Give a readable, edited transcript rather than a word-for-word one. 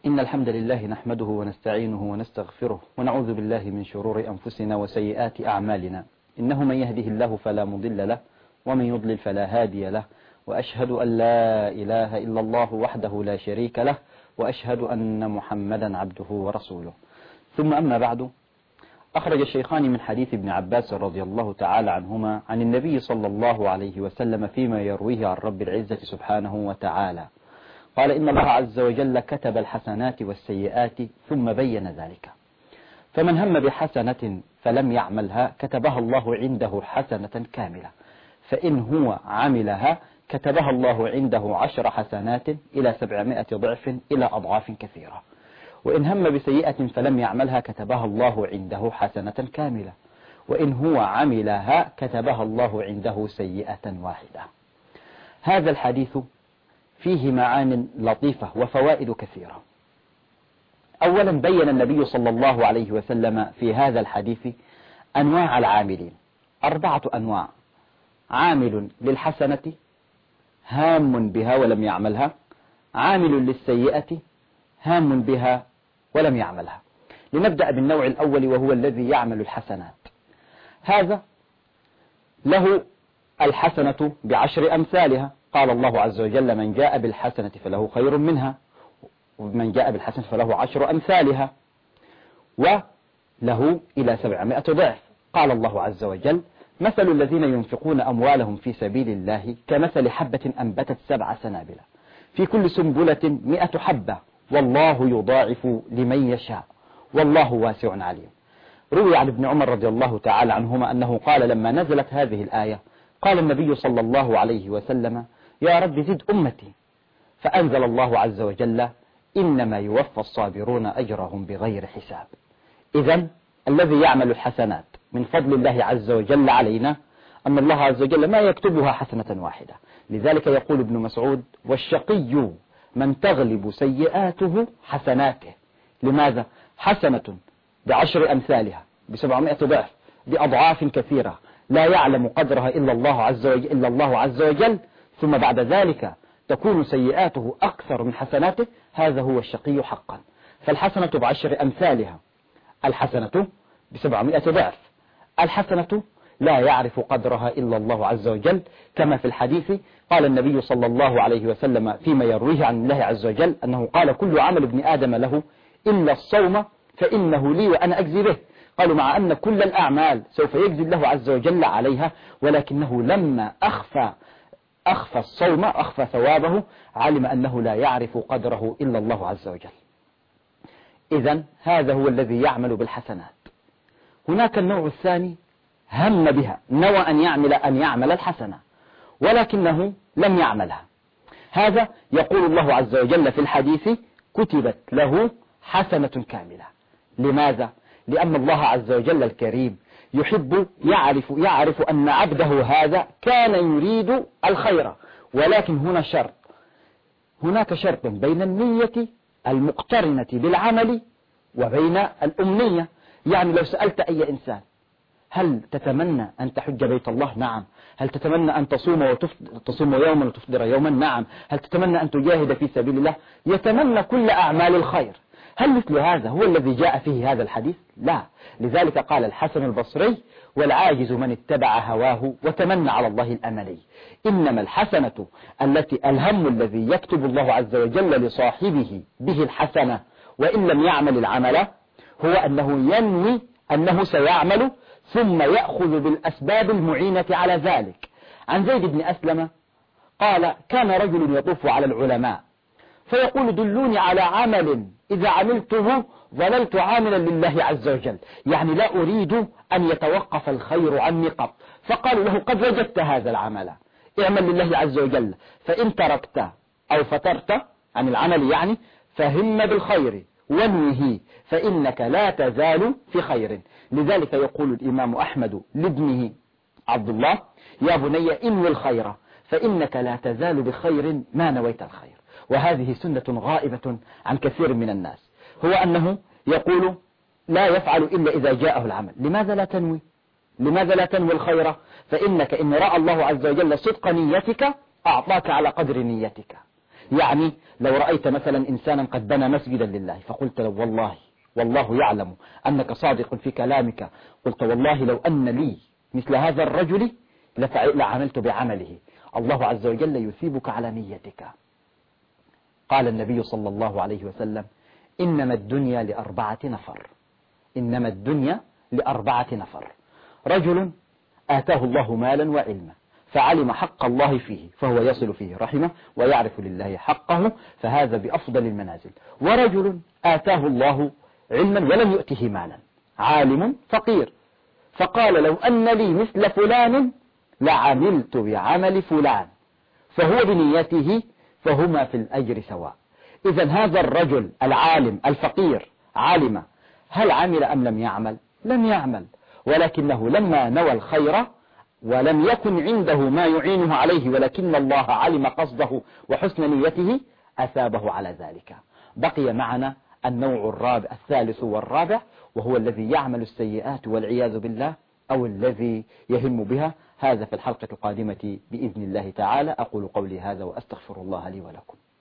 إن الحمد لله نحمده ونستعينه ونستغفره ونعوذ بالله من شرور أنفسنا وسيئات أعمالنا. إنه من يهده الله فلا مضل له ومن يضلل فلا هادي له، وأشهد أن لا إله إلا الله وحده لا شريك له، وأشهد أن محمدا عبده ورسوله. ثم أما بعد، أخرج الشيخان من حديث ابن عباس رضي الله تعالى عنهما عن النبي صلى الله عليه وسلم فيما يرويه عن رب العزة سبحانه وتعالى قال: إن الله عز وجل كتب الحسنات والسيئات ثم بين ذلك، فمن هم بحسنة فلم يعملها كتبها الله عنده حسنة كاملة، فإن هو عملها كتبها الله عنده 10 حسنات إلى 700 ضعف إلى أضعاف كثيرة، وإن هم بسيئة فلم يعملها كتبها الله عنده حسنة كاملة، وإن هو عملها كتبها الله عنده سيئة واحدة. هذا الحديث فيه معان لطيفة وفوائد كثيرة. أولا، بين النبي صلى الله عليه وسلم في هذا الحديث أنواع العاملين، 4 أنواع: عامل للحسنة هام بها ولم يعملها، عامل للسيئة هام بها ولم يعملها. لنبدأ بالنوع الأول وهو الذي يعمل الحسنات. هذا له الحسنة ب10 أمثالها، قال الله عز وجل: من جاء بالحسنة فله خير منها، ومن جاء بالحسنة فله 10 أمثالها، وله إلى 700 ضعف. قال الله عز وجل: مثل الذين ينفقون أموالهم في سبيل الله كمثل حبة أنبتت 7 سنابل في كل سنبلة 100 حبة والله يضاعف لمن يشاء والله واسع عليم. روي عن ابن عمر رضي الله تعالى عنهما أنه قال: لما نزلت هذه الآية قال النبي صلى الله عليه وسلم: يا رب زد أمتي، فأنزل الله عز وجل: إنما يوفى الصابرون أجرهم بغير حساب. إذن الذي يعمل الحسنات من فضل الله عز وجل علينا أن الله عز وجل ما يكتبها حسنة واحدة. لذلك يقول ابن مسعود: والشقي من تغلب سيئاته حسناته. لماذا؟ حسنة ب10 أمثالها ب700 ضعف بأضعاف كثيرة لا يعلم قدرها إلا الله عز وجل، ثم بعد ذلك تكون سيئاته أكثر من حسناته. هذا هو الشقي حقا. فالحسنة ب10 أمثالها، الحسنة ب700 ضعف. الحسنة لا يعرف قدرها إلا الله عز وجل، كما في الحديث قال النبي صلى الله عليه وسلم فيما يرويه عن الله عز وجل أنه قال: كل عمل ابن آدم له إلا الصوم فإنه لي وأنا أجزي به. قالوا: مع أن كل الأعمال سوف يجزي الله عز وجل عليها، ولكنه لما أخفى الصوم، أخفى ثوابه، علم أنه لا يعرف قدره إلا الله عز وجل. إذن هذا هو الذي يعمل بالحسنات. هناك النوع الثاني هم بها، نوى أن يعمل الحسنة ولكنه لم يعملها. هذا يقول الله عز وجل في الحديث: كتبت له حسنة كاملة. لماذا؟ لأن الله عز وجل الكريم يعرف أن عبده هذا كان يريد الخير، ولكن هناك شرط بين النية المقترنة بالعمل وبين الأمنية. يعني لو سألت أي إنسان: هل تتمنى أن تحج بيت الله؟ نعم. هل تتمنى أن تصوم يوما وتفطر يوما؟ نعم. هل تتمنى أن تجاهد في سبيل الله؟ يتمنى كل أعمال الخير. هل مثل هذا هو الذي جاء فيه هذا الحديث؟ لا. لذلك قال الحسن البصري: والعاجز من اتبع هواه وتمنى على الله الأملي. إنما الحسنة الهم الذي يكتب الله عز وجل لصاحبه به الحسنة وإن لم يعمل العمل هو أنه ينوي أنه سيعمل ثم يأخذ بالأسباب المعينة على ذلك. عن زيد بن أسلم قال: كان رجل يطوف على العلماء فيقول: دلوني على عمل إذا عملته ظللت عاملا لله عز وجل، يعني لا أريد أن يتوقف الخير عني قط. فقالوا له: قد وجدت هذا العمل، اعمل لله عز وجل، فإن تركت أو فترت عن العمل يعني فهم بالخير وانوه فإنك لا تزال في خير. لذلك يقول الإمام أحمد لابنه عبد الله: يا بني إنوي الخير فإنك لا تزال بخير ما نويت الخير. وهذه سنة غائبة عن كثير من الناس، هو أنه يقول لا يفعل إلا إذا جاءه العمل. لماذا لا تنوي؟ لماذا لا تنوي الخير؟ فإنك إن رأى الله عز وجل صدق نيتك أعطاك على قدر نيتك. يعني لو رأيت مثلا إنسانا قد بنى مسجدا لله فقلت له والله يعلم أنك صادق في كلامك، قلت والله لو أن لي مثل هذا الرجل لعملت بعمله، الله عز وجل يثيبك على نيتك. قال النبي صلى الله عليه وسلم: إنما الدنيا لأربعة نفر، إنما الدنيا لأربعة نفر: رجل آتاه الله مالا وعلما فعلم حق الله فيه فهو يصل فيه رحمه ويعرف لله حقه فهذا بأفضل المنازل، ورجل آتاه الله علما ولم يؤته مالا، عالم فقير فقال لو أن لي مثل فلان لعملت بعمل فلان، فهو بنيته فهما في الأجر سواء. إذا هذا الرجل العالم الفقير علم، هل عمل أم لم يعمل؟ لم يعمل، ولكنه لما نوى الخير ولم يكن عنده ما يعينه عليه ولكن الله علم قصده وحسن نيته أثابه على ذلك. بقي معنا النوع الثالث والرابع، وهو الذي يعمل السيئات والعياذ بالله أو الذي يهم بها. هذا في الحلقة القادمة بإذن الله تعالى. أقول قولي هذا وأستغفر الله لي ولكم.